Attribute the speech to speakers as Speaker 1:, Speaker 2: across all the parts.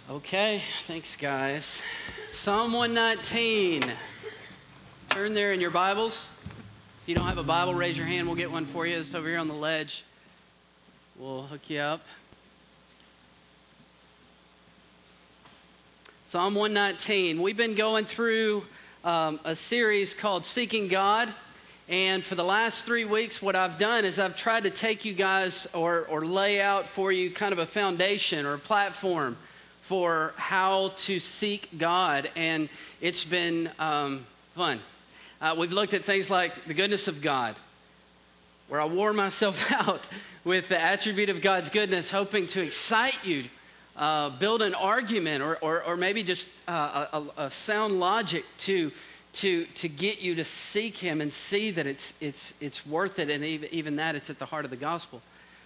Speaker 1: Okay, thanks guys. Psalm 119. Turn there in your Bibles. If you don't have a Bible, raise your hand. We'll get one for you. It's over here on the ledge. We'll hook you up. Psalm 119. We've been going through a series called Seeking God. And for the last 3 weeks, what I've done is I've tried to take you guys or lay out for you kind of a foundation or a platform for how to seek God. And it's been fun. We've looked at things like the goodness of God, where I wore myself out with the attribute of God's goodness, hoping to excite you, build an argument or maybe just a sound logic to get you to seek Him and see that it's worth it, and even that it's at the heart of the gospel.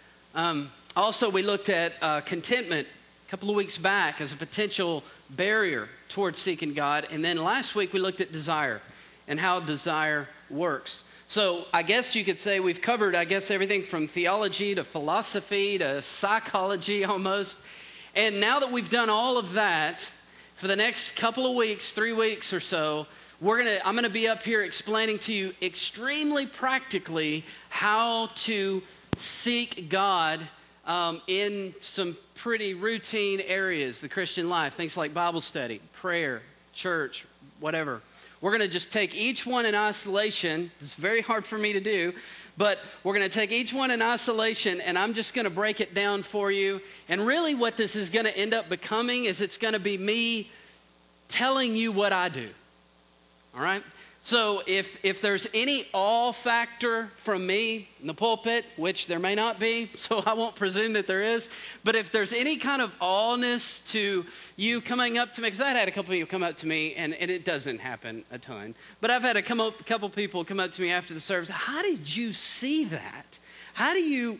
Speaker 1: Also, we looked at contentment a couple of weeks back as a potential barrier towards seeking God, and then last week we looked at desire and how desire works. So I guess you could say we've covered, everything from theology to philosophy to psychology almost. And now that we've done all of that, for the next couple of weeks, 3 weeks or so, I'm going to be up here explaining to you extremely practically how to seek God in some pretty routine areas, the Christian life, things like Bible study, prayer, church, whatever. We're going to just take each one in isolation. It's very hard for me to do, but we're going to take each one in isolation, and I'm just going to break it down for you. And really what this is going to end up becoming is it's going to be me telling you what I do. All right? So if there's any awe factor from me in the pulpit, which there may not be, so I won't presume that there is, but if there's any kind of awness to you coming up to me, because I had a couple of you come up to me, and it doesn't happen a ton, but I've had a couple people come up to me after the service. How did you see that? How do you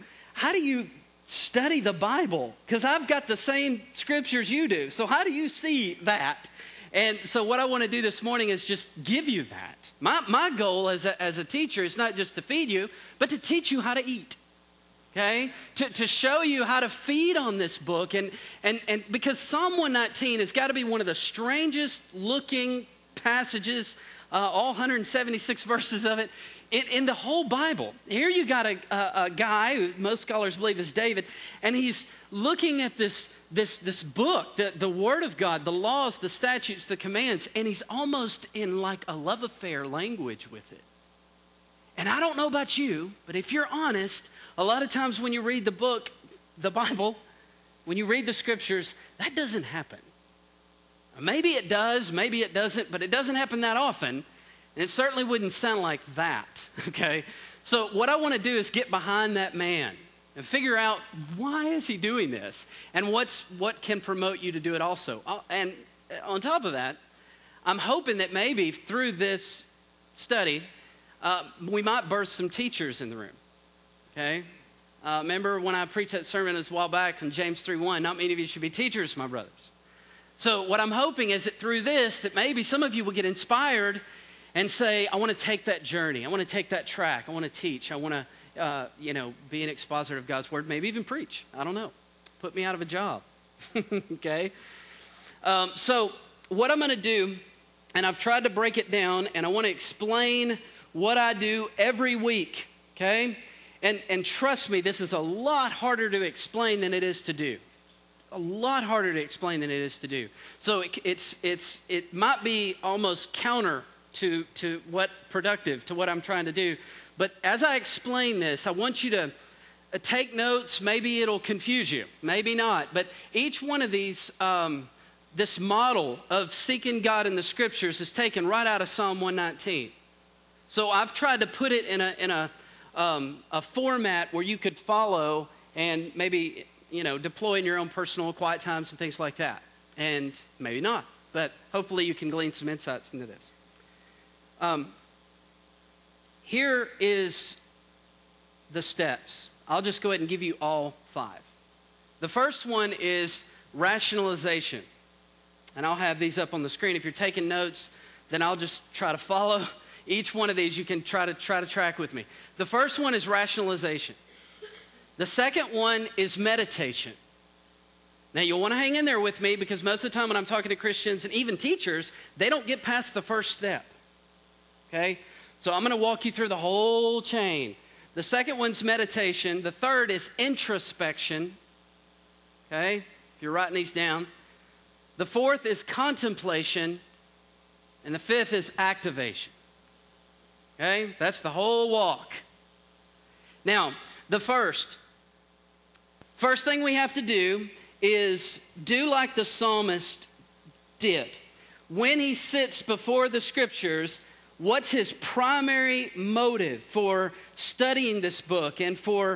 Speaker 1: study the Bible? Because I've got the same scriptures you do, so how do you see that? And so what I want to do this morning is just give you that. My goal as a teacher is not just to feed you, but to teach you how to eat. Okay? To show you how to feed on this book. And because Psalm 119 has got to be one of the strangest looking passages, all 176 verses of it, in the whole Bible. Here you got a guy who most scholars believe is David, and he's looking at this book, the Word of God, the laws, the statutes, the commands, and he's almost in like a love affair language with it. And I don't know about you, but if you're honest, a lot of times when you read the book, the Bible, when you read the scriptures, that doesn't happen. Maybe it does, maybe it doesn't, but it doesn't happen that often. And it certainly wouldn't sound like that, okay? So what I want to do is get behind that man and figure out why is he doing this and what can promote you to do it also. And on top of that, I'm hoping that maybe through this study, we might birth some teachers in the room, okay? Remember when I preached that sermon a while back from James 3:1, not many of you should be teachers, my brothers. So what I'm hoping is that through this, that maybe some of you will get inspired and say, I want to take that journey. I want to take that track. I want to teach. I want to, be an expositor of God's Word. Maybe even preach. I don't know. Put me out of a job. Okay? So what I'm going to do, and I've tried to break it down, and I want to explain what I do every week. Okay? And trust me, this is a lot harder to explain than it is to do. A lot harder to explain than it is to do. So it might be almost counter to what productive, to what I'm trying to do. But as I explain this, I want you to take notes. Maybe it'll confuse you, maybe not. But each one of these, this model of seeking God in the scriptures is taken right out of Psalm 119. So I've tried to put it in a format where you could follow and maybe, deploy in your own personal quiet times and things like that. And maybe not, but hopefully you can glean some insights into this. Here is the steps. I'll just go ahead and give you all 5. The first one is rationalization. And I'll have these up on the screen. If you're taking notes, then I'll just try to follow each one of these. You can try to track with me. The first one is rationalization. The second one is meditation. Now, you'll want to hang in there with me because most of the time when I'm talking to Christians and even teachers, they don't get past the first step. Okay? So I'm going to walk you through the whole chain. The second one's meditation. The third is introspection. Okay? If you're writing these down. The fourth is contemplation. And the fifth is activation. Okay? That's the whole walk. Now, the first thing we have to do is do like the psalmist did. When he sits before the scriptures, what's his primary motive for studying this book and for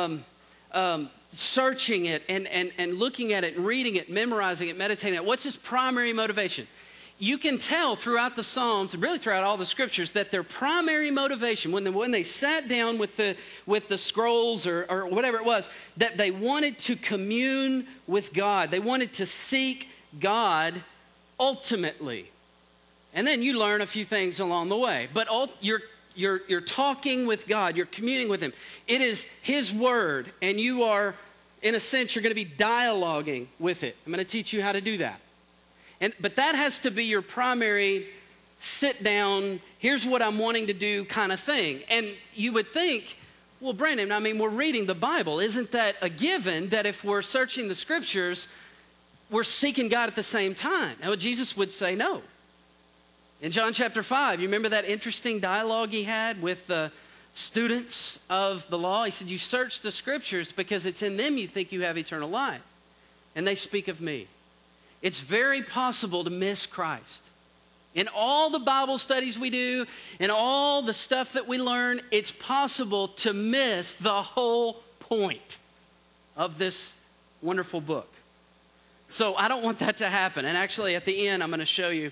Speaker 1: searching it and looking at it and reading it, memorizing it, meditating it? What's his primary motivation? You can tell throughout the Psalms, and really throughout all the scriptures, that their primary motivation, when they sat down with the scrolls or whatever it was, that they wanted to commune with God. They wanted to seek God ultimately. And then you learn a few things along the way. But you're talking with God. You're communing with Him. It is His Word, and you are, in a sense, you're going to be dialoguing with it. I'm going to teach you how to do that. But that has to be your primary sit down, here's what I'm wanting to do kind of thing. And you would think, well, Brandon, I mean, we're reading the Bible. Isn't that a given that if we're searching the scriptures, we're seeking God at the same time? Now, Jesus would say no. In John chapter 5, you remember that interesting dialogue he had with the students of the law? He said, you search the scriptures because it's in them you think you have eternal life. And they speak of me. It's very possible to miss Christ. In all the Bible studies we do, in all the stuff that we learn, it's possible to miss the whole point of this wonderful book. So I don't want that to happen. And actually, at the end, I'm going to show you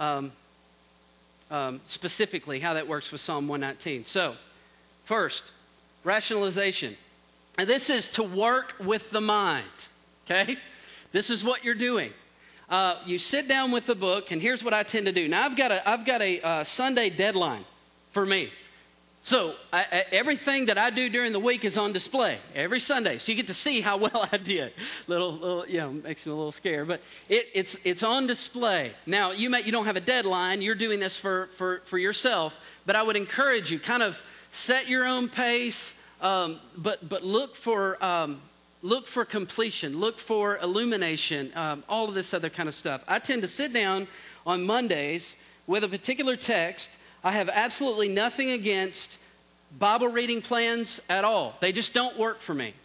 Speaker 1: specifically how that works with Psalm 119. So, first, rationalization. And this is to work with the mind, okay? This is what you're doing. You sit down with the book, and here's what I tend to do. Now, I've got a Sunday deadline for me. So everything that I do during the week is on display every Sunday. So you get to see how well I did. Little makes me a little scared, but it's on display. Now, you don't have a deadline. You're doing this for yourself, but I would encourage you, kind of set your own pace, but look for completion, look for illumination, all of this other kind of stuff. I tend to sit down on Mondays with a particular text. I have absolutely nothing against Bible reading plans at all. They just don't work for me.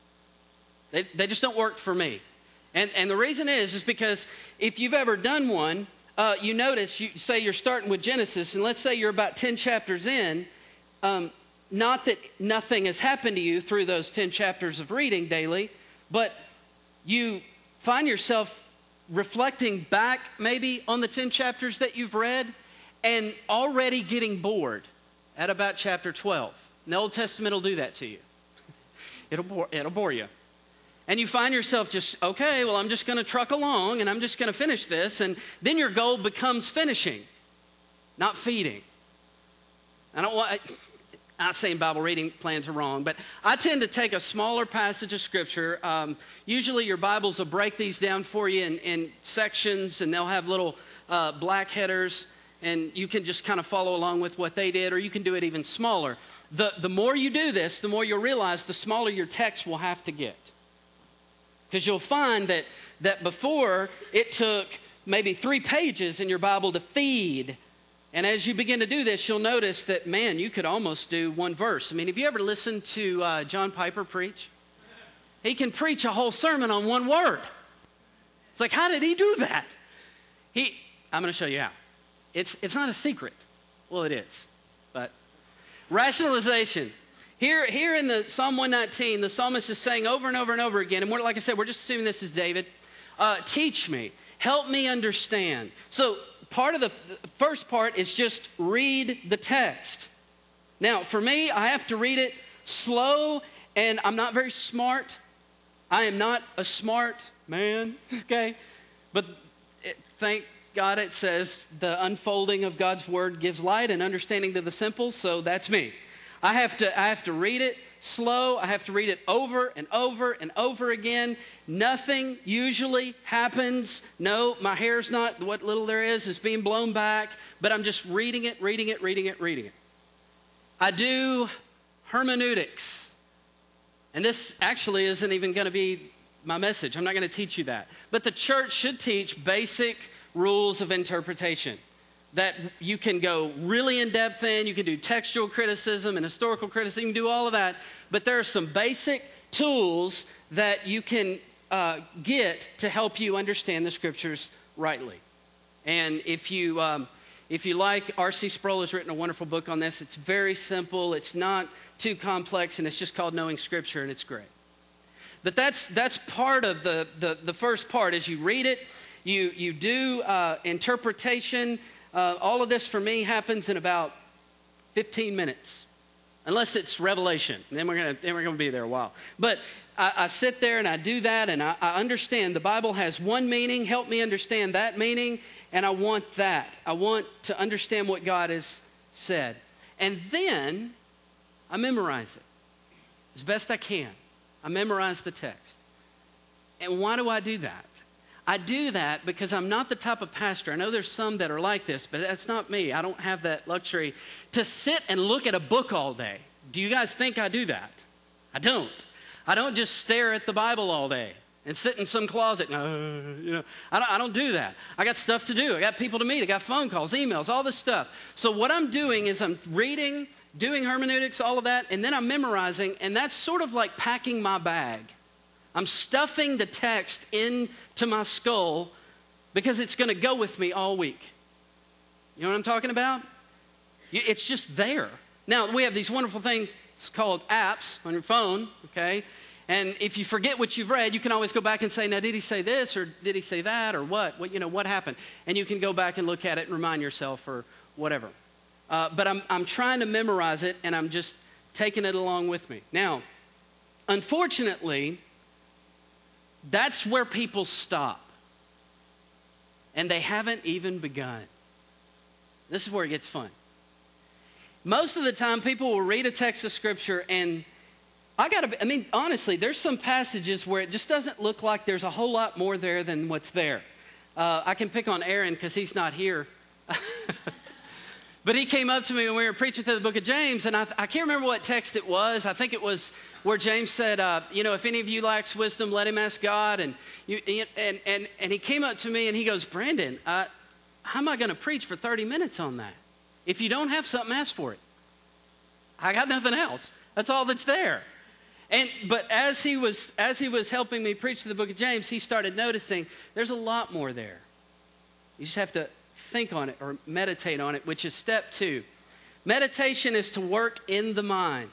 Speaker 1: They just don't work for me. And the reason is because if you've ever done one, you notice, you say you're starting with Genesis, and let's say you're about 10 chapters in, not that nothing has happened to you through those 10 chapters of reading daily, but you find yourself reflecting back maybe on the 10 chapters that you've read and already getting bored at about chapter 12. And the Old Testament will do that to you. It'll bore you. And you find yourself just, okay, well, I'm just going to truck along and I'm just going to finish this. And then your goal becomes finishing, not feeding. I'm not saying Bible reading plans are wrong, but I tend to take a smaller passage of Scripture. Usually your Bibles will break these down for you in sections, and they'll have little black headers, and you can just kind of follow along with what they did, or you can do it even smaller. The more you do this, the more you'll realize the smaller your text will have to get. Because you'll find that before it took maybe 3 pages in your Bible to feed. And as you begin to do this, you'll notice that, man, you could almost do one verse. I mean, have you ever listened to John Piper preach? He can preach a whole sermon on one word. It's like, how did he do that? I'm going to show you how. It's not a secret. Well, it is. But rationalization. Here in the Psalm 119, the psalmist is saying over and over and over again, and like I said, we're just assuming this is David. Teach me. Help me understand. So part of the first part is just read the text. Now, for me, I have to read it slow, and I'm not very smart. I am not a smart man, okay? But thank God it says the unfolding of God's word gives light and understanding to the simple, so that's me. I have to read it slow. I have to read it over and over and over again. Nothing usually happens. No, my hair's not, what little there is being blown back, but I'm just reading it. I do hermeneutics. And this actually isn't even going to be my message. I'm not going to teach you that. But the church should teach basic rules of interpretation that you can go really in depth in. You can do textual criticism and historical criticism. You can do all of that. But there are some basic tools that you can get to help you understand the scriptures rightly. And if you like, R.C. Sproul has written a wonderful book on this. It's very simple. It's not too complex, and it's just called Knowing Scripture, and it's great. But that's part of the first part. As you read it, you do interpretation. All of this for me happens in about 15 minutes, unless it's Revelation. Then we're gonna be there a while. But I sit there and I do that, and I understand the Bible has one meaning. Help me understand that meaning, and I want that. I want to understand what God has said, and then I memorize it as best I can. I memorize the text. And why do I do that? I do that because I'm not the type of pastor. I know there's some that are like this, but that's not me. I don't have that luxury to sit and look at a book all day. Do you guys think I do that? I don't. I don't just stare at the Bible all day and sit in some closet. I don't do that. I got stuff to do. I got people to meet. I got phone calls, emails, all this stuff. So what I'm doing is I'm reading, doing hermeneutics, all of that, and then I'm memorizing, and that's sort of like packing my bag. I'm stuffing the text into my skull because it's going to go with me all week. You know what I'm talking about? It's just there. Now, we have these wonderful things called apps on your phone, okay? And if you forget what you've read, you can always go back and say, now, did he say this, or did he say that, or what? What happened? And you can go back and look at it and remind yourself or whatever. But I'm trying to memorize it, and I'm just taking it along with me. Now, unfortunately, that's where people stop. And they haven't even begun. This is where it gets fun. Most of the time, people will read a text of Scripture, and honestly, there's some passages where it just doesn't look like there's a whole lot more there than what's there. I can pick on Aaron because he's not here. But he came up to me when we were preaching through the book of James, and I can't remember what text it was. I think it was where James said, if any of you lacks wisdom, let him ask God. And he came up to me and he goes, Brandon, how am I going to preach for 30 minutes on that? If you don't have something, ask for it. I got nothing else. That's all that's there. But as he was helping me preach the book of James, he started noticing there's a lot more there. You just have to think on it or meditate on it, which is step 2. Meditation is to work in the mind.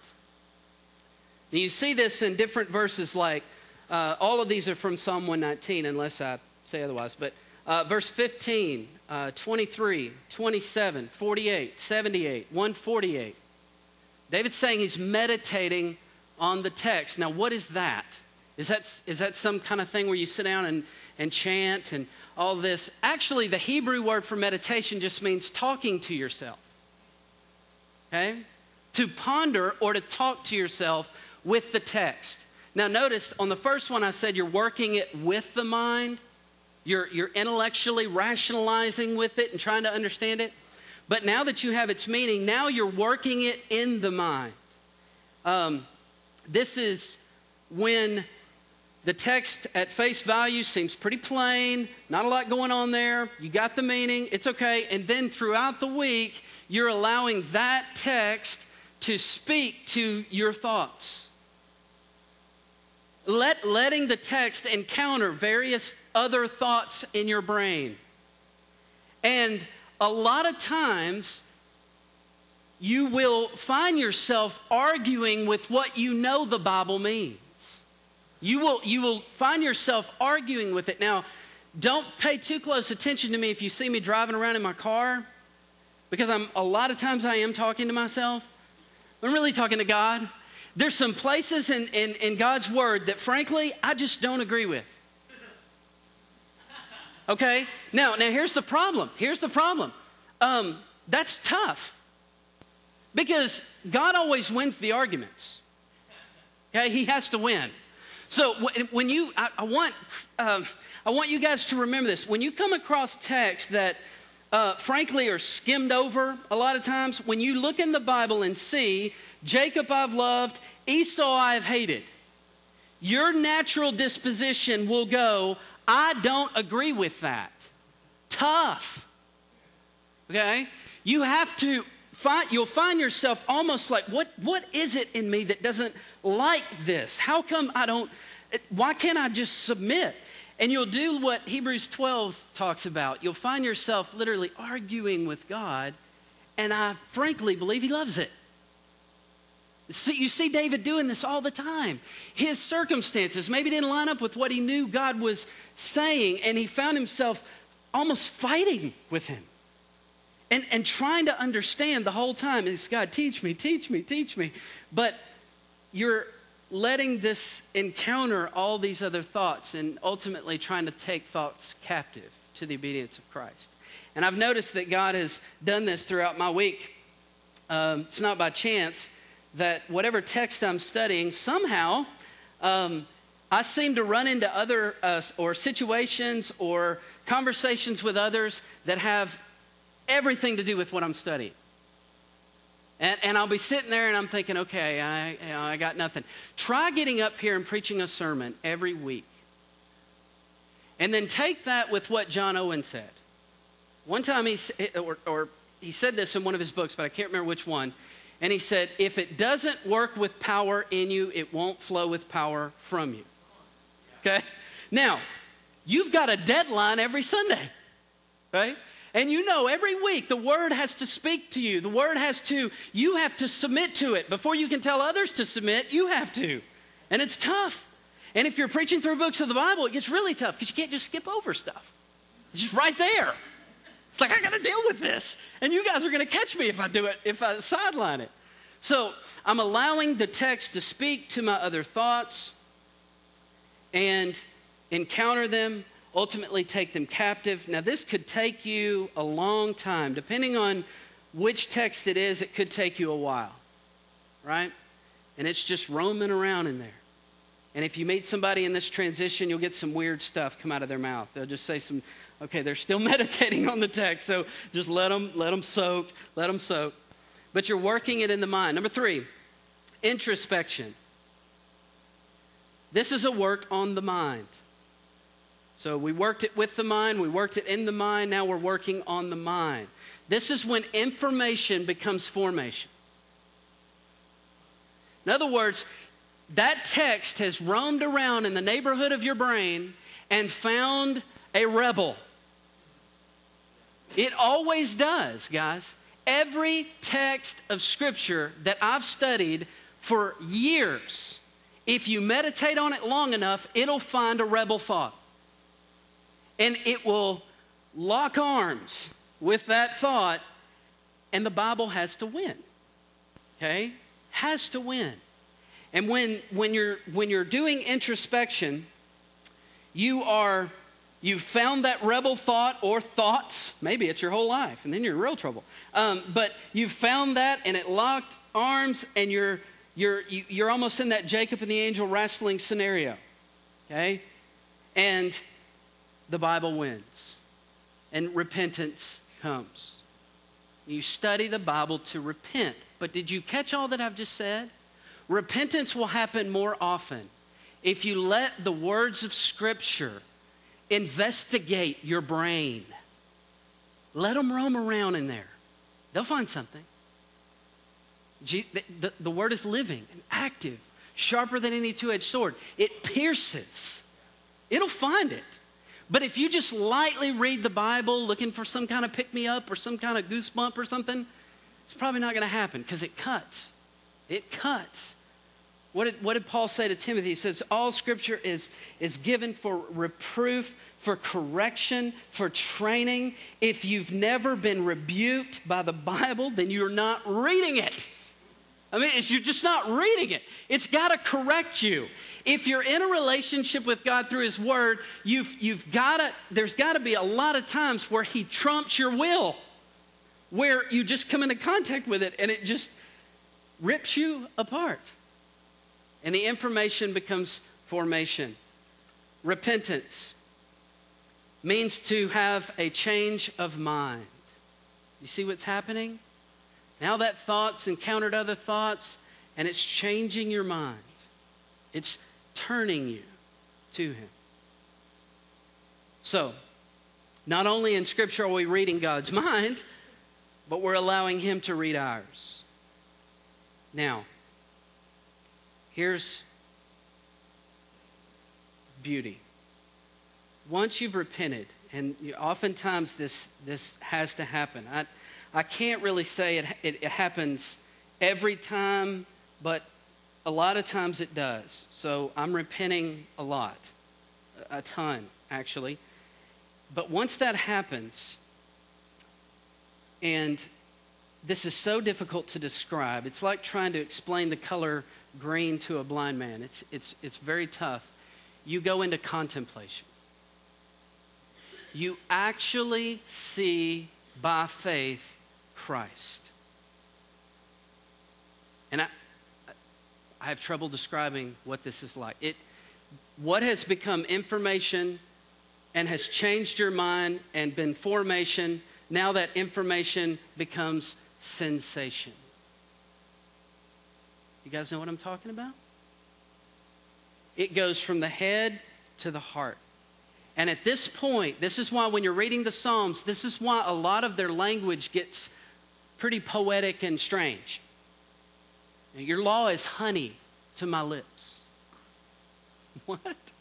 Speaker 1: And you see this in different verses, like all of these are from Psalm 119, unless I say otherwise. But verse 15, 23, 27, 48, 78, 148. David's saying he's meditating on the text. Now, what is that? Is that some kind of thing where you sit down and chant and all this? Actually, the Hebrew word for meditation just means talking to yourself. Okay? To ponder or to talk to yourself with the text. Now, notice on the first one I said you're working it with the mind. You're intellectually rationalizing with it and trying to understand it. But now that you have its meaning, now you're working it in the mind. This is when the text at face value seems pretty plain, not a lot going on there. You got the meaning, it's okay. And then throughout the week, you're allowing that text to speak to your thoughts. Letting the text encounter various other thoughts in your brain. And a lot of times, you will find yourself arguing with what you know the Bible means. You will find yourself arguing with it. Now, don't pay too close attention to me if you see me driving around in my car, because a lot of times I am talking to myself. I'm really talking to God. There's some places in God's Word that, frankly, I just don't agree with. Okay? Now here's the problem. That's tough. Because God always wins the arguments. Okay, he has to win. So when I want you guys to remember this. When you come across texts that, frankly, are skimmed over a lot of times, when you look in the Bible and see, Jacob I've loved, Esau I've hated, your natural disposition will go, I don't agree with that. Tough. Okay? You'll find yourself almost like, what is it in me that doesn't like this? How come why can't I just submit? And you'll do what Hebrews 12 talks about. You'll find yourself literally arguing with God, and I frankly believe he loves it. See, you see David doing this all the time. His circumstances maybe didn't line up with what he knew God was saying, and he found himself almost fighting with him. And trying to understand the whole time is, God, teach me, teach me, teach me. But you're letting this encounter all these other thoughts and ultimately trying to take thoughts captive to the obedience of Christ. And I've noticed that God has done this throughout my week. It's not by chance that whatever text I'm studying, somehow I seem to run into other or situations or conversations with others that have everything to do with what I'm studying. And I'll be sitting there and I'm thinking, okay, I got nothing. Try getting up here and preaching a sermon every week. And then take that with what John Owen said. One time he said this in one of his books, but I can't remember which one. And he said, if it doesn't work with power in you, it won't flow with power from you. Okay? Now, you've got a deadline every Sunday, right? And you know every week the Word has to speak to you. You have to submit to it. Before you can tell others to submit, you have to. And it's tough. And if you're preaching through books of the Bible, it gets really tough because you can't just skip over stuff. It's just right there. It's like, I got to deal with this. And you guys are going to catch me if I do it, if I sideline it. So I'm allowing the text to speak to my other thoughts and encounter them, ultimately take them captive. Now, this could take you a long time. Depending on which text it is, it could take you a while, right? And it's just roaming around in there. And if you meet somebody in this transition, you'll get some weird stuff come out of their mouth. They'll just say okay, they're still meditating on the text, so just let them soak. But you're working it in the mind. Number 3, introspection. This is a work on the mind. So we worked it with the mind, we worked it in the mind, now we're working on the mind. This is when information becomes formation. In other words, that text has roamed around in the neighborhood of your brain and found a rebel. It always does, guys. Every text of Scripture that I've studied for years, if you meditate on it long enough, it'll find a rebel thought. And it will lock arms with that thought, and the Bible has to win. Okay? Has to win. And when you're doing introspection, you've found that rebel thought or thoughts. Maybe it's your whole life, and then you're in real trouble. But you've found that, and it locked arms, and you're almost in that Jacob and the angel wrestling scenario. Okay? And the Bible wins, and repentance comes. You study the Bible to repent. But did you catch all that I've just said? Repentance will happen more often if you let the words of Scripture investigate your brain. Let them roam around in there. They'll find something. The Word is living and active, sharper than any two-edged sword. It pierces. It'll find it. But if you just lightly read the Bible looking for some kind of pick-me-up or some kind of goosebump or something, it's probably not going to happen because it cuts. It cuts. What did Paul say to Timothy? He says, all Scripture is given for reproof, for correction, for training. If you've never been rebuked by the Bible, then you're not reading it. I mean, you're just not reading it. It's got to correct you. If you're in a relationship with God through His Word, there's got to be a lot of times where He trumps your will, where you just come into contact with it and it just rips you apart. And the information becomes formation. Repentance means to have a change of mind. You see what's happening? Now that thought's encountered other thoughts, and it's changing your mind. It's turning you to Him. So, not only in Scripture are we reading God's mind, but we're allowing Him to read ours. Now, here's beauty. Once you've repented, and oftentimes this has to happen. I can't really say it happens every time, but a lot of times it does. So I'm repenting a lot, a ton actually. But once that happens, and this is so difficult to describe, it's like trying to explain the color green to a blind man. It's very tough. You go into contemplation. You actually see by faith Christ. And I have trouble describing what this is like. What has become information and has changed your mind and been formation, now that information becomes sensation. You guys know what I'm talking about? It goes from the head to the heart. And at this point, this is why when you're reading the Psalms, this is why a lot of their language gets pretty poetic and strange. Your law is honey to my lips. What?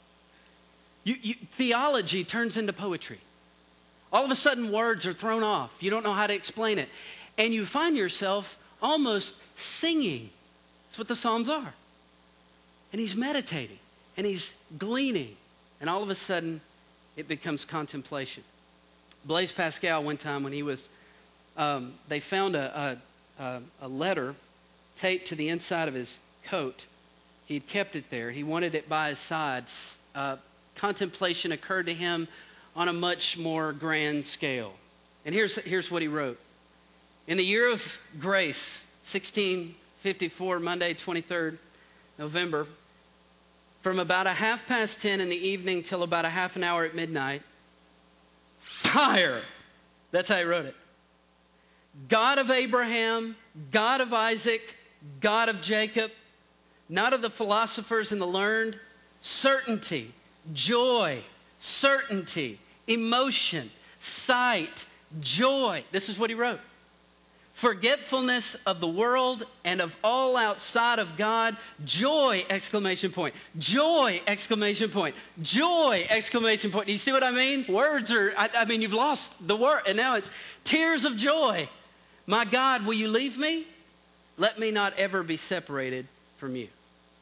Speaker 1: Theology turns into poetry. All of a sudden, words are thrown off. You don't know how to explain it. And you find yourself almost singing. That's what the Psalms are. And he's meditating. And he's gleaning. And all of a sudden, it becomes contemplation. Blaise Pascal, one time when he was, they found a letter taped to the inside of his coat. He'd kept it there. He wanted it by his side. Contemplation occurred to him on a much more grand scale. And here's what he wrote. In the year of grace, 1654, Monday, 23rd November, from about 10:30 in the evening till about a half an hour at midnight, fire. That's how he wrote it. God of Abraham, God of Isaac, God of Jacob, not of the philosophers and the learned, certainty, joy, certainty, emotion, sight, joy. This is what he wrote. Forgetfulness of the world and of all outside of God, joy, exclamation point, joy, exclamation point, joy, exclamation point. Do you see what I mean? Words are, I mean, you've lost the word, and now it's tears of joy. My God, will you leave me? Let me not ever be separated from you.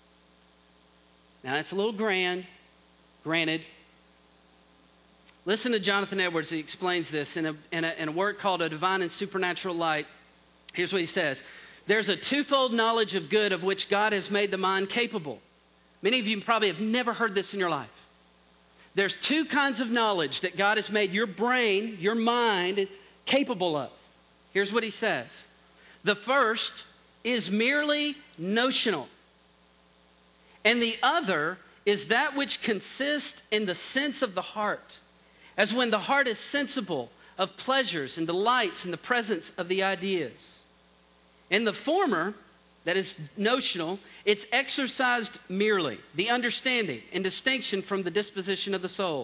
Speaker 1: Now, that's a little granted. Listen to Jonathan Edwards. He explains this in a work called A Divine and Supernatural Light. Here's what he says. There's a twofold knowledge of good of which God has made the mind capable. Many of you probably have never heard this in your life. There's two kinds of knowledge that God has made your brain, your mind, capable of. Here's what he says. The first is merely notional. And the other is that which consists in the sense of the heart, as when the heart is sensible of pleasures and delights in the presence of the ideas. In the former, that is notional, it's exercised merely, the understanding in distinction from the disposition of the soul.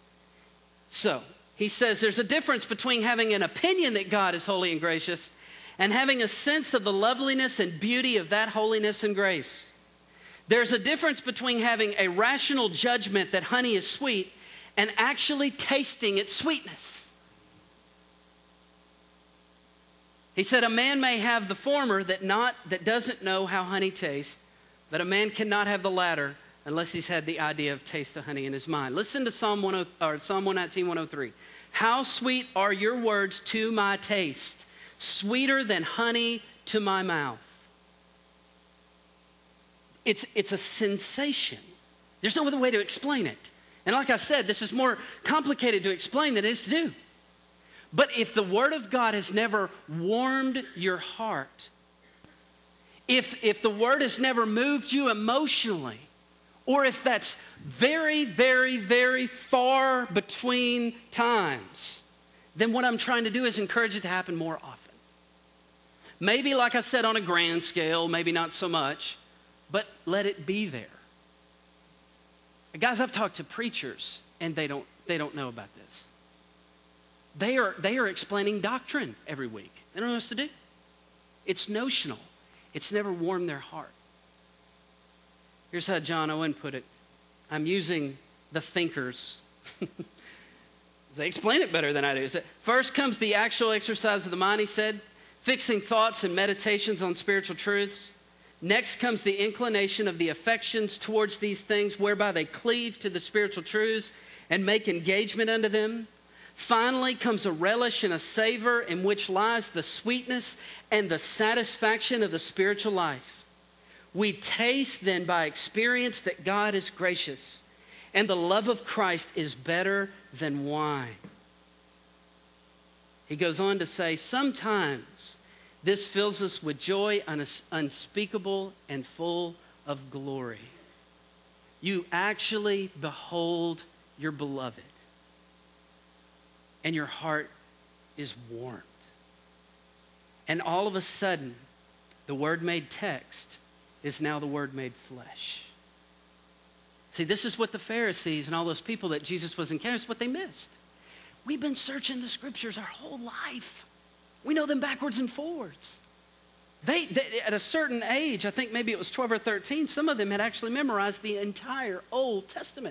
Speaker 1: So, he says there's a difference between having an opinion that God is holy and gracious and having a sense of the loveliness and beauty of that holiness and grace. There's a difference between having a rational judgment that honey is sweet and actually tasting its sweetness. He said a man may have the former that doesn't know how honey tastes, but a man cannot have the latter unless he's had the idea of taste of honey in his mind. Listen to Psalm 119, 103. How sweet are your words to my taste, sweeter than honey to my mouth. It's a sensation. There's no other way to explain it. And like I said, this is more complicated to explain than it is to do. But if the Word of God has never warmed your heart, if the word has never moved you emotionally, or if that's very, very, very far between times, then what I'm trying to do is encourage it to happen more often. Maybe, like I said, on a grand scale, maybe not so much, but let it be there. Guys, I've talked to preachers, and they don't know about this. They are explaining doctrine every week. They don't know what else to do. It's notional. It's never warmed their heart. Here's how John Owen put it. I'm using the thinkers. They explain it better than I do. First comes the actual exercise of the mind, he said, fixing thoughts and meditations on spiritual truths. Next comes the inclination of the affections towards these things, whereby they cleave to the spiritual truths and make engagement unto them. Finally comes a relish and a savor in which lies the sweetness and the satisfaction of the spiritual life. We taste then by experience that God is gracious, and the love of Christ is better than wine. He goes on to say, sometimes this fills us with joy unspeakable and full of glory. You actually behold your beloved, and your heart is warmed. And all of a sudden, the Word made text is now the Word made flesh. See, this is what the Pharisees and all those people that Jesus was encountering, is what they missed. We've been searching the Scriptures our whole life. We know them backwards and forwards. They, at a certain age, I think maybe it was 12 or 13, some of them had actually memorized the entire Old Testament.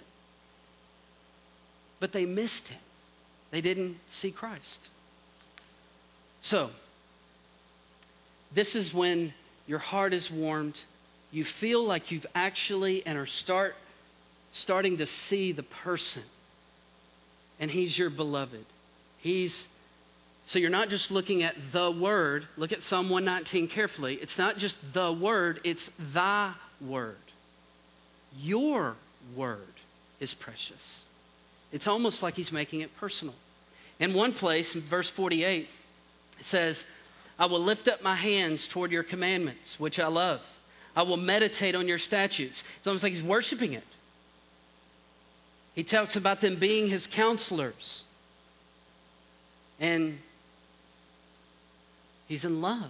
Speaker 1: But they missed Him. They didn't see Christ. So, this is when your heart is warmed. You feel like you've actually and are starting to see the person. And He's your beloved. So you're not just looking at the Word. Look at Psalm 119 carefully. It's not just the Word, it's thy Word. Your Word is precious. It's almost like He's making it personal. In one place, in verse 48, it says, I will lift up my hands toward your commandments, which I love. I will meditate on your statutes. It's almost like He's worshiping it. He talks about them being His counselors. And He's in love.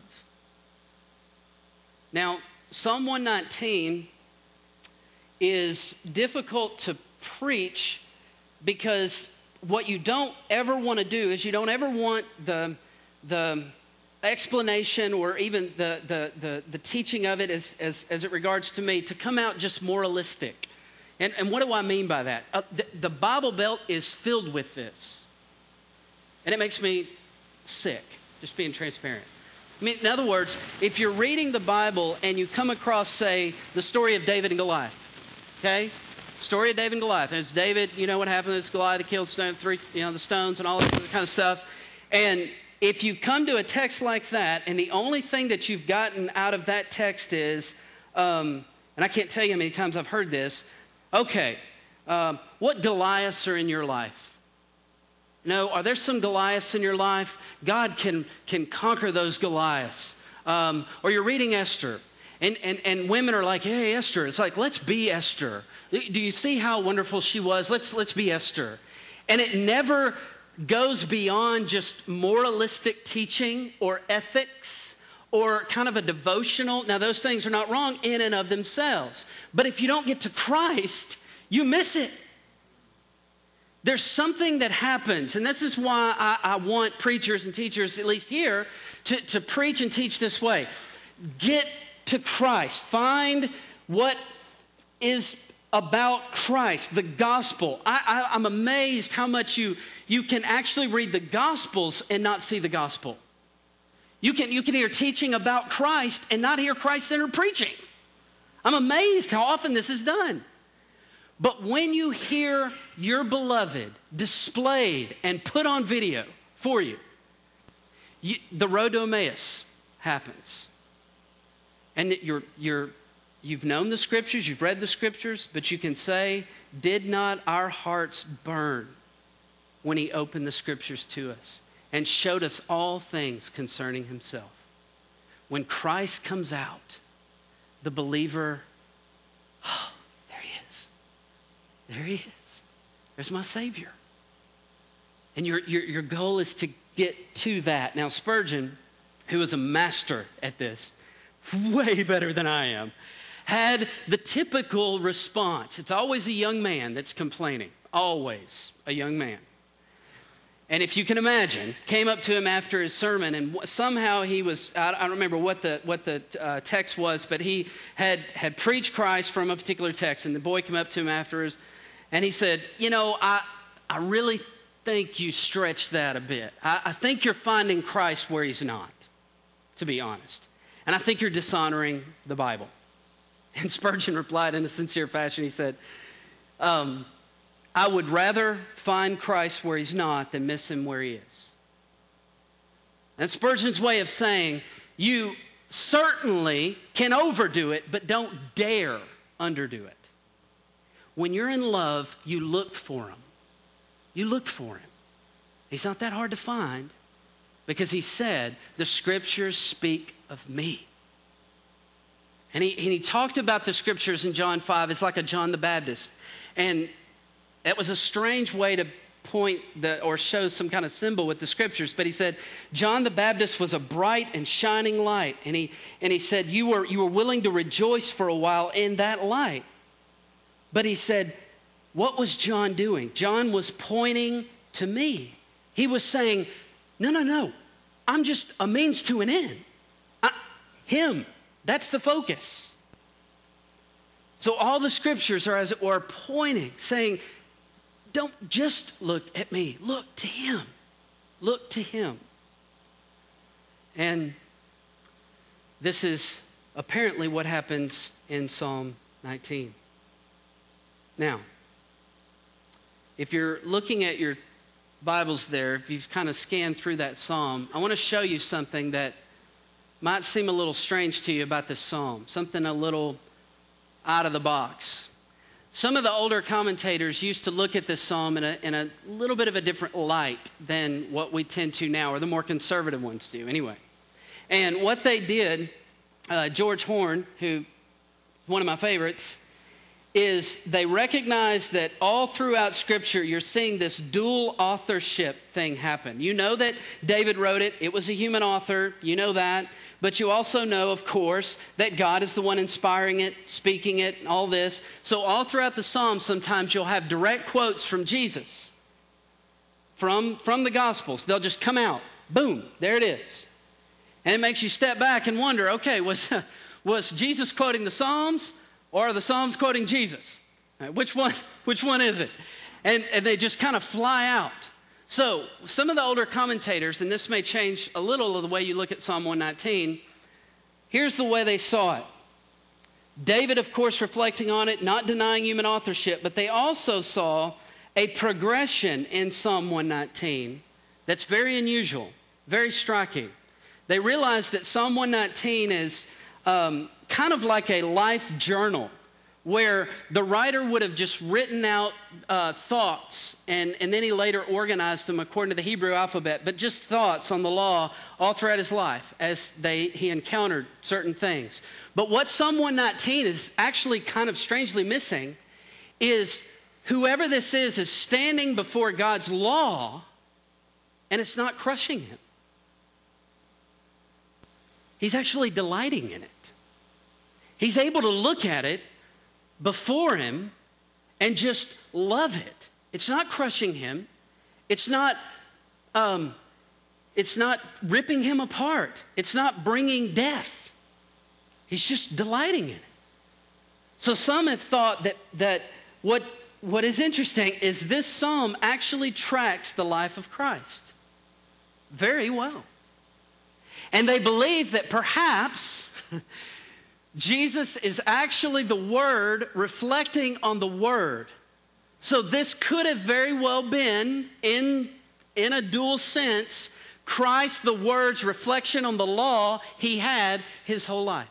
Speaker 1: Now, Psalm 119 is difficult to preach because what you don't ever want to do is you don't ever want the explanation or even the teaching of it as it regards to me to come out just moralistic. And what do I mean by that? The Bible Belt is filled with this. And it makes me sick, just being transparent. I mean, in other words, if you're reading the Bible and you come across, say, the story of David and Goliath, okay? Story of David and Goliath. There's David, you know what happened? It's Goliath that killed the stones and all that kind of stuff. And if you come to a text like that, and the only thing that you've gotten out of that text is, and I can't tell you how many times I've heard this, okay, what Goliaths are in your life? No, are there some Goliaths in your life? God can conquer those Goliaths. Or you're reading Esther, and women are like, hey, Esther. It's like, let's be Esther. Do you see how wonderful she was? Let's be Esther. And it never goes beyond just moralistic teaching or ethics or kind of a devotional. Now, those things are not wrong in and of themselves. But if you don't get to Christ, you miss it. There's something that happens, and this is why I want preachers and teachers, at least here, to preach and teach this way. Get to Christ. Find what is about Christ, the gospel. I'm amazed how much you can actually read the gospels and not see the gospel. You can hear teaching about Christ and not hear Christ-centered preaching. I'm amazed how often this is done. But when you hear your beloved displayed and put on video for you, the road to Emmaus happens. And you've known the Scriptures, you've read the Scriptures, but you can say, did not our hearts burn when He opened the Scriptures to us and showed us all things concerning Himself? When Christ comes out, the believer, oh, there he is. There he is. There's my Savior. And your goal is to get to that. Now, Spurgeon, who was a master at this, way better than I am, had the typical response. It's always a young man that's complaining. Always a young man. And if you can imagine, came up to him after his sermon, and somehow he was, I don't remember what the text was, but he had preached Christ from a particular text, and the boy came up to him afterwards, and he said, I really think you stretched that a bit. I think you're finding Christ where he's not, to be honest. And I think you're dishonoring the Bible. And Spurgeon replied in a sincere fashion. He said, I would rather find Christ where he's not than miss him where he is. That's Spurgeon's way of saying, you certainly can overdo it, but don't dare underdo it. When you're in love, you look for him. You look for him. He's not that hard to find because he said, the scriptures speak of me. And he talked about the scriptures in John 5. It's like a John the Baptist. And that was a strange way to point or show some kind of symbol with the scriptures. But he said, John the Baptist was a bright and shining light. And he said, you were willing to rejoice for a while in that light. But he said, what was John doing? John was pointing to me. He was saying, no. I'm just a means to an end. Him. That's the focus. So all the scriptures are, as it were, pointing, saying, don't just look at me. Look to him. Look to him. And this is apparently what happens in Psalm 19. Now, if you're looking at your Bibles there, if you've kind of scanned through that psalm, I want to show you something that might seem a little strange to you about this psalm, something a little out of the box. Some of the older commentators used to look at this psalm in a little bit of a different light than what we tend to now, or the more conservative ones do anyway. And what they did, George Horne, who is one of my favorites, is they recognized that all throughout Scripture, you're seeing this dual authorship thing happen. You know that David wrote it. It was a human author. You know that. But you also know, of course, that God is the one inspiring it, speaking it, and all this. So all throughout the Psalms, sometimes you'll have direct quotes from Jesus, from the Gospels. They'll just come out. Boom, there it is. And it makes you step back and wonder, okay, was Jesus quoting the Psalms? Or are the Psalms quoting Jesus? Which one is it? And they just kind of fly out. So some of the older commentators, and this may change a little of the way you look at Psalm 119, here's the way they saw it. David, of course, reflecting on it, not denying human authorship, but they also saw a progression in Psalm 119 that's very unusual, very striking. They realized that Psalm 119 is kind of like a life journal where the writer would have just written out thoughts and then he later organized them according to the Hebrew alphabet, but just thoughts on the law all throughout his life as he encountered certain things. But what Psalm 119 is actually kind of strangely missing is whoever this is standing before God's law and it's not crushing him. He's actually delighting in it. He's able to look at it before him and just love it. It's not crushing him. It's not ripping him apart. It's not bringing death. He's just delighting in it. So some have thought that what is interesting is this psalm actually tracks the life of Christ very well. And they believe that perhaps Jesus is actually the Word reflecting on the Word. So this could have very well been, in a dual sense, Christ, the Word's reflection on the law he had his whole life.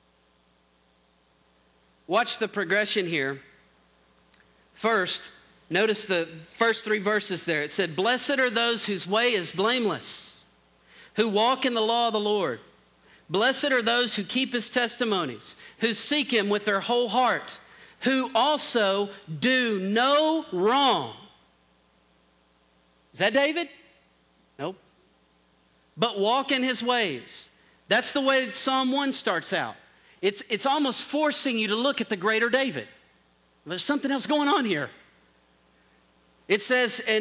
Speaker 1: Watch the progression here. First, notice the first 3 verses there. It said, "Blessed are those whose way is blameless, who walk in the law of the Lord. Blessed are those who keep his testimonies, who seek him with their whole heart, who also do no wrong. Is that David? Nope. But walk in his ways. That's the way that Psalm 1 starts out. It's almost forcing you to look at the greater David. There's something else going on here. It says in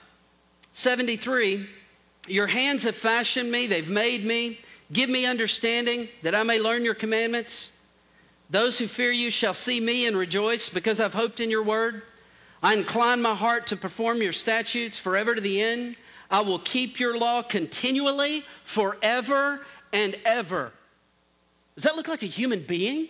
Speaker 1: 73, your hands have fashioned me, they've made me. Give me understanding that I may learn your commandments. Those who fear you shall see me and rejoice because I've hoped in your word. I incline my heart to perform your statutes forever to the end. I will keep your law continually, forever and ever. Does that look like a human being?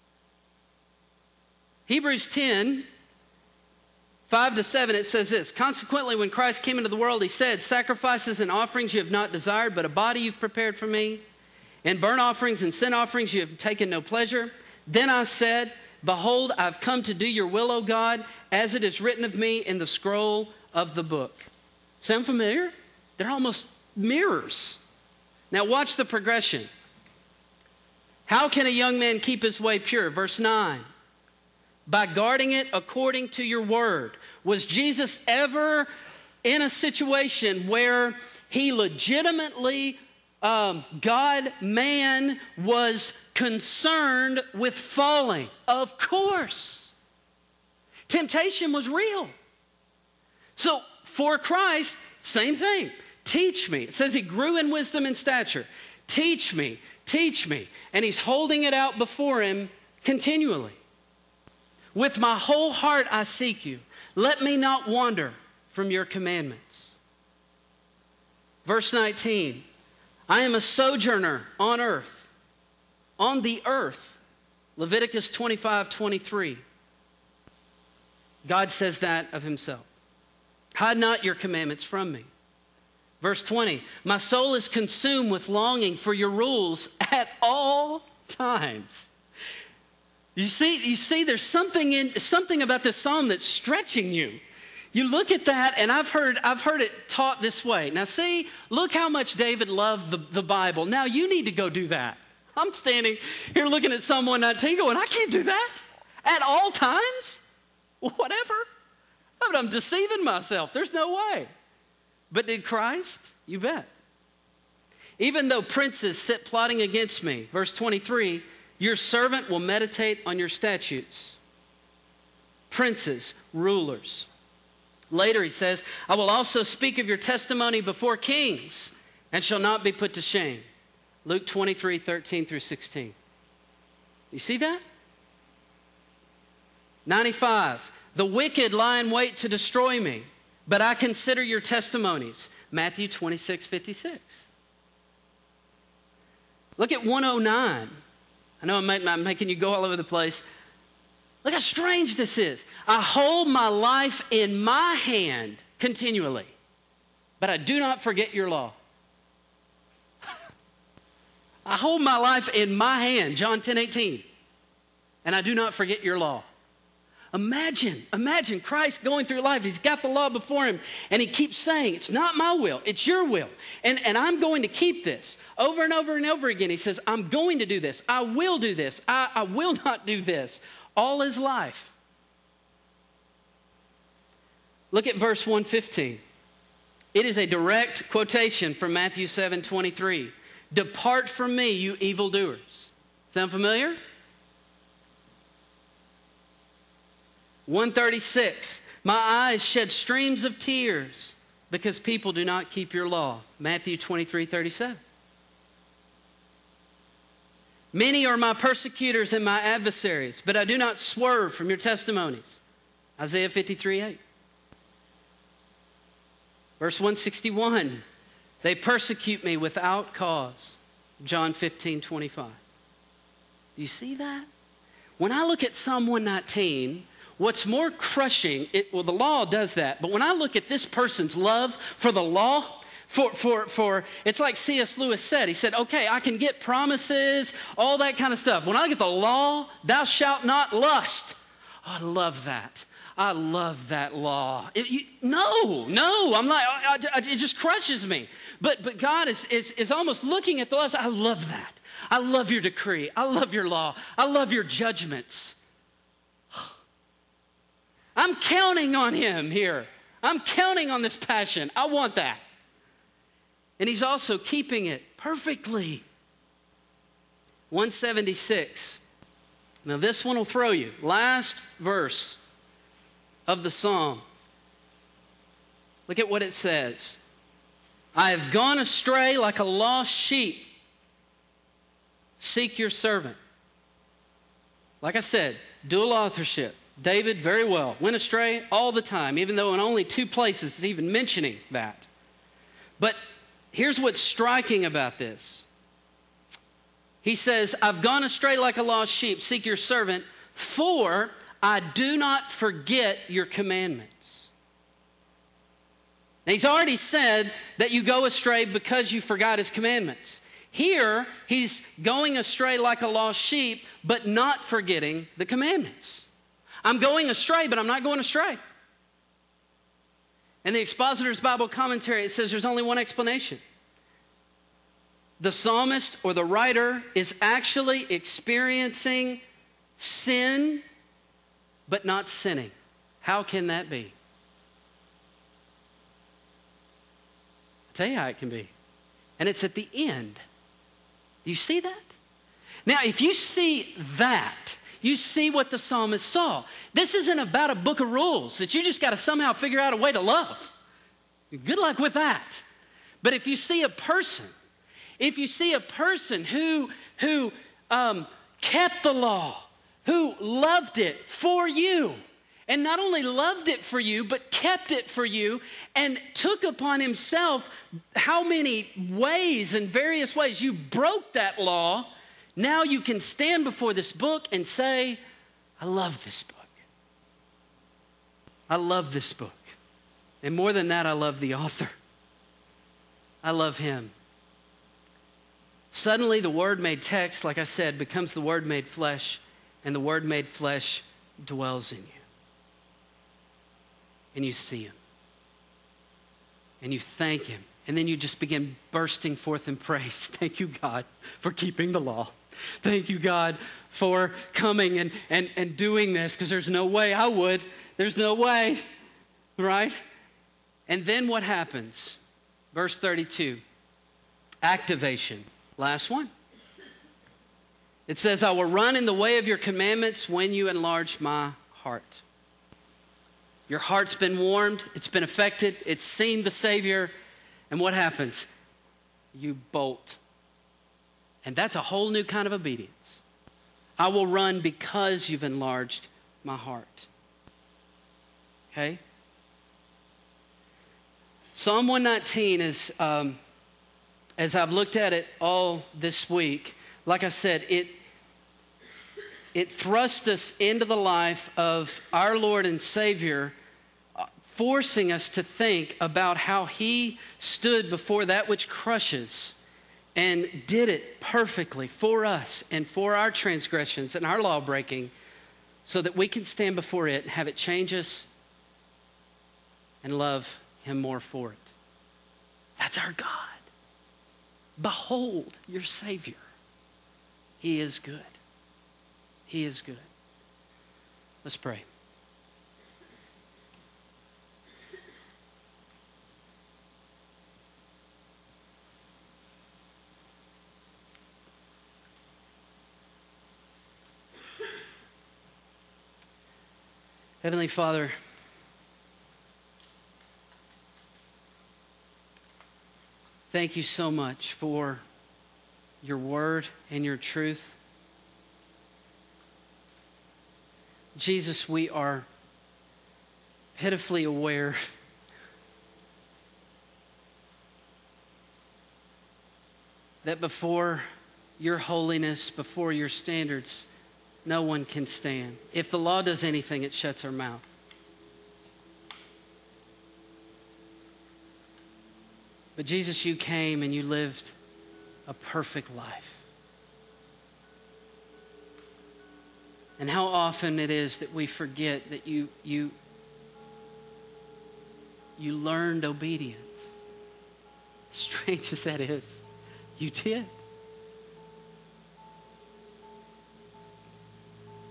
Speaker 1: Hebrews 10, 5-7, it says this. Consequently, when Christ came into the world, he said, sacrifices and offerings you have not desired, but a body you've prepared for me. In burnt offerings and sin offerings you have taken no pleasure. Then I said, behold, I've come to do your will, O God, as it is written of me in the scroll of the book. Sound familiar? They're almost mirrors. Now watch the progression. How can a young man keep his way pure? Verse 9. By guarding it according to your word. Was Jesus ever in a situation where he legitimately, God, man, was concerned with falling? Of course. Temptation was real. So for Christ, same thing. Teach me. It says he grew in wisdom and stature. Teach me, teach me. And he's holding it out before him continually. With my whole heart I seek you. Let me not wander from your commandments. Verse 19. I am a sojourner on earth. On the earth. Leviticus 25:23. God says that of himself. Hide not your commandments from me. Verse 20. My soul is consumed with longing for your rules at all times. You see, there's something about this psalm that's stretching you. You look at that, and I've heard it taught this way. Now see, look how much David loved the Bible. Now you need to go do that. I'm standing here looking at Psalm 119 going, I can't do that. At all times? Whatever. But I'm deceiving myself. There's no way. But did Christ? You bet. Even though princes sit plotting against me, verse 23, your servant will meditate on your statutes. Princes, rulers. Later he says, I will also speak of your testimony before kings and shall not be put to shame. Luke 23:13-16. You see that? 95. The wicked lie in wait to destroy me, but I consider your testimonies. Matthew 26:56. Look at 109. I know I'm making you go all over the place. Look how strange this is. I hold my life in my hand continually, but I do not forget your law. I hold my life in my hand, John 10:18, and I do not forget your law. Imagine Christ going through life. He's got the law before him, and he keeps saying, it's not my will, it's your will. And I'm going to keep this. Over and over and over again, he says, I'm going to do this. I will do this. I will not do this. All his life. Look at verse 115. It is a direct quotation from Matthew 7:23. Depart from me, you evildoers. Sound familiar? 136. My eyes shed streams of tears because people do not keep your law. Matthew 23:37. Many are my persecutors and my adversaries, but I do not swerve from your testimonies. Isaiah 53:8. Verse 161. They persecute me without cause. John 15:25. Do you see that? When I look at Psalm 119, what's more crushing, the law does that, but when I look at this person's love for the law, it's like C.S. Lewis said. He said, okay, I can get promises, all that kind of stuff. When I look at the law, thou shalt not lust. Oh, I love that. I love that law. No, I'm like, it just crushes me. But God is almost looking at the law. I love that. I love your decree. I love your law. I love your judgments. I'm counting on him here. I'm counting on this passion. I want that. And he's also keeping it perfectly. 176. Now this one will throw you. Last verse of the psalm. Look at what it says. I have gone astray like a lost sheep. Seek your servant. Like I said, dual authorship. David, very well, went astray all the time, even though in only 2 places it's even mentioning that. But here's what's striking about this. He says, I've gone astray like a lost sheep. Seek your servant, for I do not forget your commandments. Now, he's already said that you go astray because you forgot his commandments. Here, he's going astray like a lost sheep, but not forgetting the commandments. I'm going astray, but I'm not going astray. In the Expositor's Bible Commentary, it says there's only one explanation. The psalmist or the writer is actually experiencing sin, but not sinning. How can that be? I'll tell you how it can be. And it's at the end. You see that? Now, if you see that, you see what the psalmist saw. This isn't about a book of rules that you just got to somehow figure out a way to love. Good luck with that. But if you see a person who kept the law, who loved it for you, and not only loved it for you, but kept it for you, and took upon himself how many ways and various ways you broke that law, now you can stand before this book and say, I love this book. I love this book. And more than that, I love the author. I love him. Suddenly, the Word made text, like I said, becomes the Word made flesh, and the Word made flesh dwells in you. And you see him. And you thank him. And then you just begin bursting forth in praise. Thank you, God, for keeping the law. Thank you, God, for coming and doing this, because there's no way I would. There's no way, right? And then what happens? Verse 32, activation. Last one. It says, I will run in the way of your commandments when you enlarge my heart. Your heart's been warmed. It's been affected. It's seen the Savior. And what happens? You bolt. And that's a whole new kind of obedience. I will run because you've enlarged my heart. Okay? Psalm 119 is, as I've looked at it all this week, like I said, it thrust us into the life of our Lord and Savior, forcing us to think about how he stood before that which crushes and did it perfectly for us and for our transgressions and our law breaking, so that we can stand before it and have it change us and love him more for it. That's our God. Behold your Savior. He is good. He is good. Let's pray. Heavenly Father, thank you so much for your word and your truth. Jesus, we are pitifully aware that before your holiness, before your standards, no one can stand. If the law does anything, it shuts our mouth. But Jesus, you came and you lived a perfect life. And how often it is that we forget that you learned obedience. Strange as that is, you did.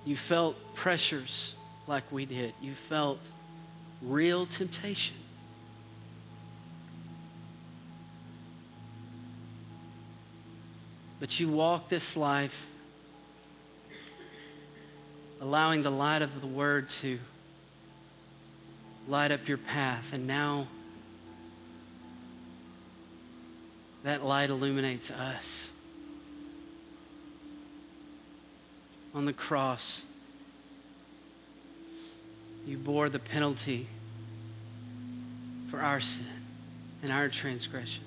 Speaker 1: You felt pressures like we did. You felt real temptation. But you walk this life allowing the light of the Word to light up your path. And now that light illuminates us. On the cross, you bore the penalty for our sin and our transgressions.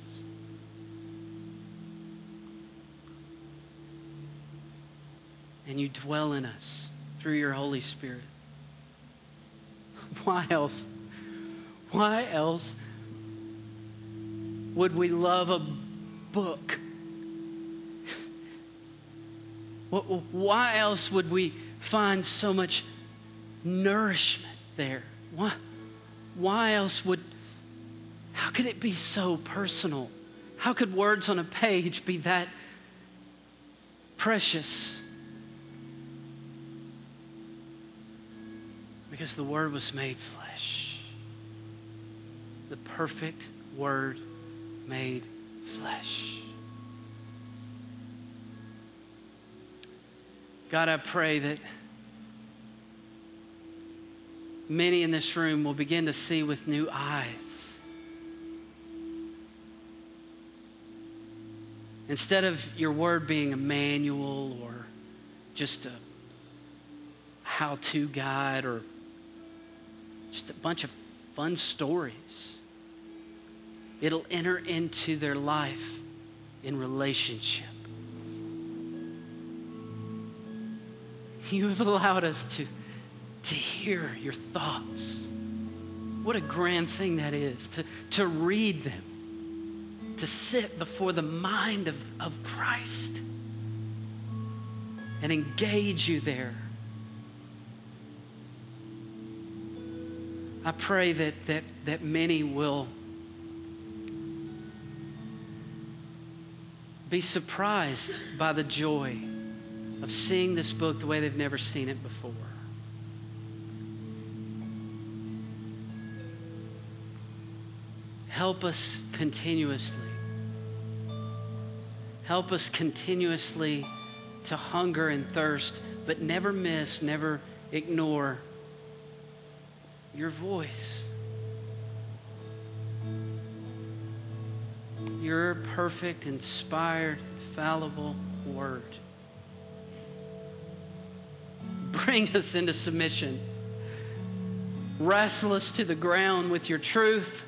Speaker 1: And you dwell in us through your Holy Spirit. Why else? Why else would we love a book? Why else would we find so much nourishment there? Why else how could it be so personal? How could words on a page be that precious? Because the Word was made flesh. The perfect Word made flesh. God, I pray that many in this room will begin to see with new eyes. Instead of your Word being a manual or just a how-to guide or just a bunch of fun stories, it'll enter into their life in relationship. You have allowed us to hear your thoughts. What a grand thing that is, to read them, to sit before the mind of Christ and engage you there. I pray that many will be surprised by the joy of seeing this book the way they've never seen it before. Help us continuously. Help us continuously to hunger and thirst, but never miss, never ignore your voice. Your perfect, inspired, infallible Word. Bring us into submission. Wrestle us to the ground with your truth.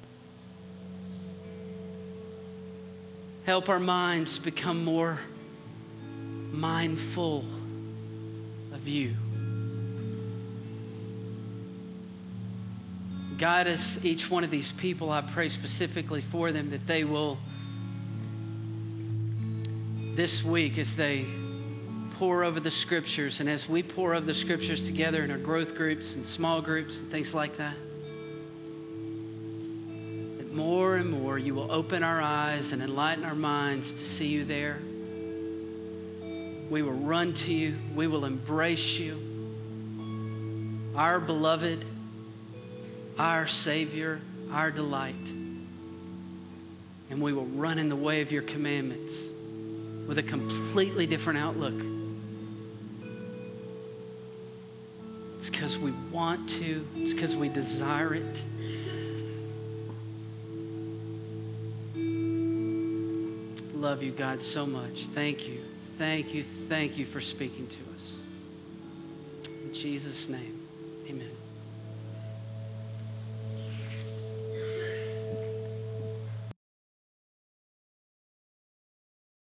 Speaker 1: Help our minds become more mindful of you. Guide us, each one of these people. I pray specifically for them that they will, this week, as they pour over the Scriptures, and as we pour over the Scriptures together in our growth groups and small groups and things like that, that more and more you will open our eyes and enlighten our minds to see you there. We will run to you. We will embrace you. Our beloved, our Savior, our delight. And we will run in the way of your commandments with a completely different outlook. It's because we want to. It's because we desire it. Love you, God, so much. Thank you. Thank you. Thank you for speaking to us. In Jesus' name, amen.